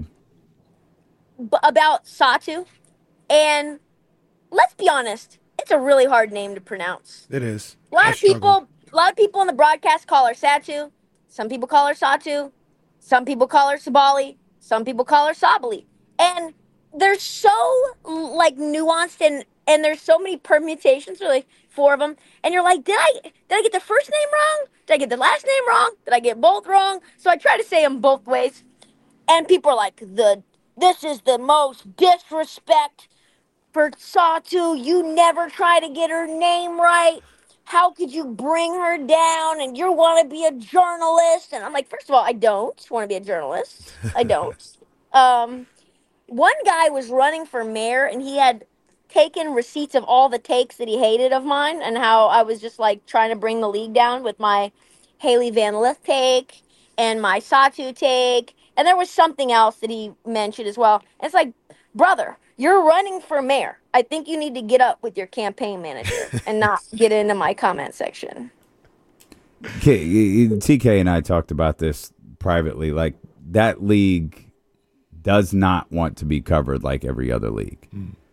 [SPEAKER 5] About Satu, and let's be honest, it's a really hard name to pronounce.
[SPEAKER 4] It is.
[SPEAKER 5] A lot of people in the broadcast call her Satu. Some people call her Satu. Some people call her Sabali. Some people call her Sabali. And they're so like nuanced and there's so many permutations, really 4 of them. And you're like, did I get the first name wrong? Did I get the last name wrong? Did I get both wrong? So I try to say them both ways. And people are like, this is the most disrespect for Satu. You never try to get her name right. How could you bring her down? And you want to be a journalist? And I'm like, first of all, I don't want to be a journalist. I don't. One guy was running for mayor, and he had taken receipts of all the takes that he hated of mine and how I was just like trying to bring the league down with my Haley Van Lith take and my Satu take. And there was something else that he mentioned as well. And it's like, brother, You're running for mayor. I think you need to get up with your campaign manager and not get into my comment section.
[SPEAKER 6] TK and I talked about this privately. Like, that league does not want to be covered like every other league.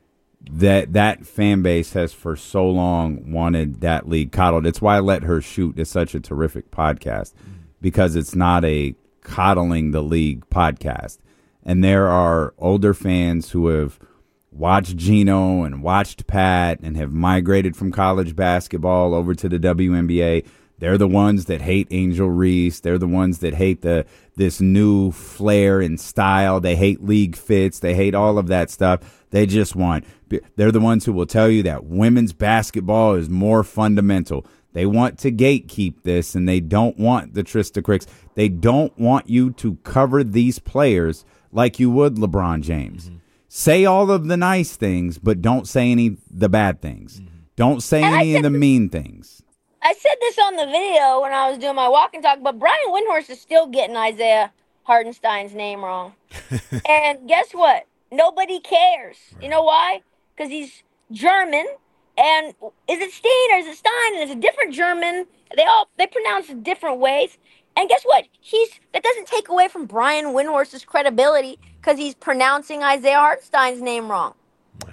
[SPEAKER 6] That fan base has for so long wanted that league coddled. It's why Let Her Shoot is such a terrific podcast, because it's not a coddling the league podcast. And there are older fans who have watched Gino and watched Pat and have migrated from college basketball over to the WNBA. They're the ones that hate Angel Reese. They're the ones that hate this new flair and style. They hate league fits. They hate all of that stuff. They just want. They're the ones who will tell you that women's basketball is more fundamental. They want to gatekeep this, and they don't want the Trista Cricks. They don't want you to cover these players like you would LeBron James. Say all of the nice things, but don't say any the bad things. Don't say any of the mean things.
[SPEAKER 5] I said this on the video when I was doing my walk and talk, but Brian Windhorst is still getting Isaiah Hartenstein's name wrong. And guess what? Nobody cares. You know why? Because he's German. And is it Steen or is it Stein? And it's a different German. They pronounce it different ways. And guess what? That doesn't take away from Brian Windhorst's credibility because he's pronouncing Isaiah Hartenstein's name wrong. Yeah.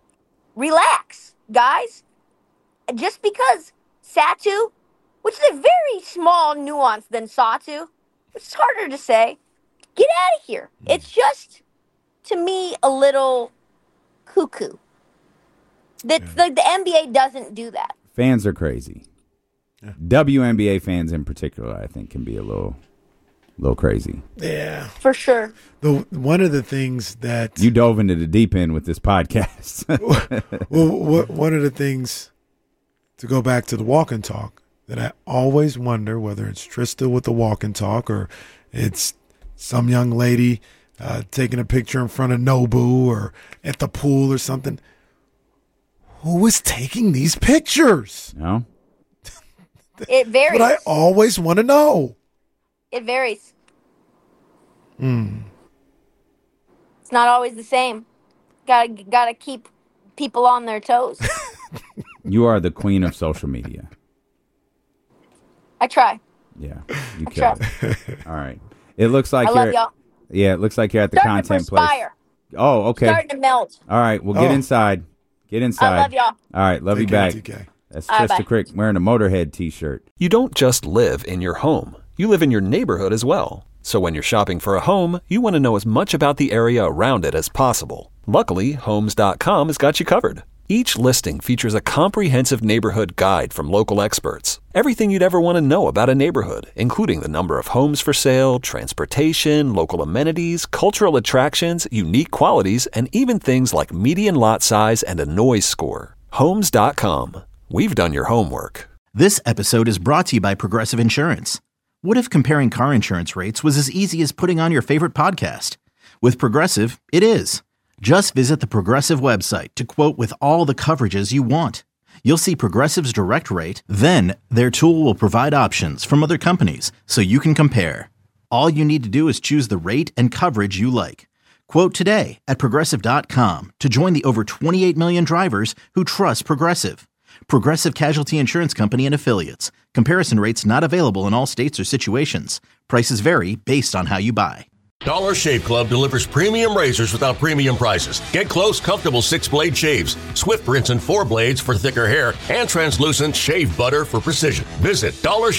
[SPEAKER 5] Relax, guys. Just because Satu, which is a very small nuance than Satu, which is harder to say, get out of here. It's just, to me, a little cuckoo. The NBA doesn't do that.
[SPEAKER 6] Fans are crazy. Yeah. WNBA fans in particular, I think, can be a little crazy.
[SPEAKER 4] Yeah.
[SPEAKER 5] For sure.
[SPEAKER 4] One of the things that...
[SPEAKER 6] You dove into the deep end with this podcast.
[SPEAKER 4] Well, one of the things, to go back to the walk and talk, that I always wonder whether it's Trista with the walk and talk or it's some young lady taking a picture in front of Nobu or at the pool or something. Who is taking these pictures?
[SPEAKER 6] No.
[SPEAKER 5] It varies.
[SPEAKER 4] But I always want to know.
[SPEAKER 5] It varies. It's not always the same. Gotta keep people on their toes.
[SPEAKER 6] You are the queen of social media.
[SPEAKER 5] I try.
[SPEAKER 6] Yeah, you kill it. All right. It looks like
[SPEAKER 5] I love y'all.
[SPEAKER 6] Yeah, it looks like you're at the
[SPEAKER 5] Starting
[SPEAKER 6] content
[SPEAKER 5] to perspire.
[SPEAKER 6] place. Oh, okay.
[SPEAKER 5] Starting to melt.
[SPEAKER 6] All right, well, get inside. Get inside.
[SPEAKER 5] I love y'all.
[SPEAKER 6] All right, love you back. That's Trista Crick wearing a Motorhead t-shirt.
[SPEAKER 1] You don't just live in your home. You live in your neighborhood as well. So when you're shopping for a home, you want to know as much about the area around it as possible. Luckily, Homes.com has got you covered. Each listing features a comprehensive neighborhood guide from local experts. Everything you'd ever want to know about a neighborhood, including the number of homes for sale, transportation, local amenities, cultural attractions, unique qualities, and even things like median lot size and a noise score. Homes.com. We've done your homework.
[SPEAKER 2] This episode is brought to you by Progressive Insurance. What if comparing car insurance rates was as easy as putting on your favorite podcast? With Progressive, it is. Just visit the Progressive website to quote with all the coverages you want. You'll see Progressive's direct rate, then their tool will provide options from other companies so you can compare. All you need to do is choose the rate and coverage you like. Quote today at Progressive.com to join the over 28 million drivers who trust Progressive. Progressive Casualty Insurance Company and Affiliates. Comparison rates not available in all states or situations. Prices vary based on how you buy.
[SPEAKER 3] Dollar Shave Club delivers premium razors without premium prices. Get close, comfortable 6-blade shaves, swift rinse and 4 blades for thicker hair, and translucent shave butter for precision. Visit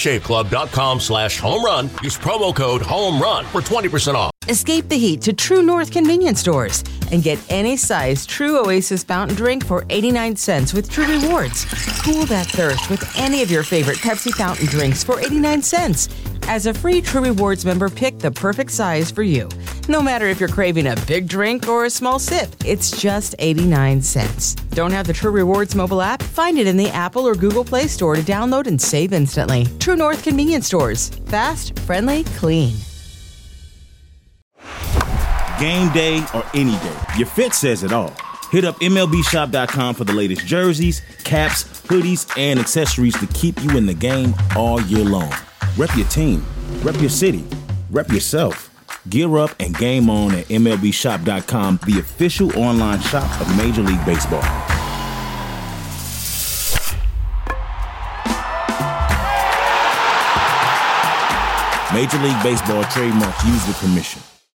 [SPEAKER 3] dollarshaveclub.com/homerun. Use promo code HOMERUN for 20% off.
[SPEAKER 8] Escape the heat to True North convenience stores and get any size True Oasis fountain drink for 89 cents with True Rewards. Cool that thirst with any of your favorite Pepsi fountain drinks for 89 cents. As a free True Rewards member, pick the perfect size for you. No matter if you're craving a big drink or a small sip, it's just 89 cents. Don't have the True Rewards mobile app? Find it in the Apple or Google Play Store to download and save instantly. True North convenience stores. Fast, friendly, clean.
[SPEAKER 9] Game day or any day, your fit says it all. Hit up MLBshop.com for the latest jerseys, caps, hoodies, and accessories to keep you in the game all year long. Rep your team, rep your city, rep yourself. Gear up and game on at MLBshop.com, the official online shop of Major League Baseball. Major League Baseball trademarks used with permission.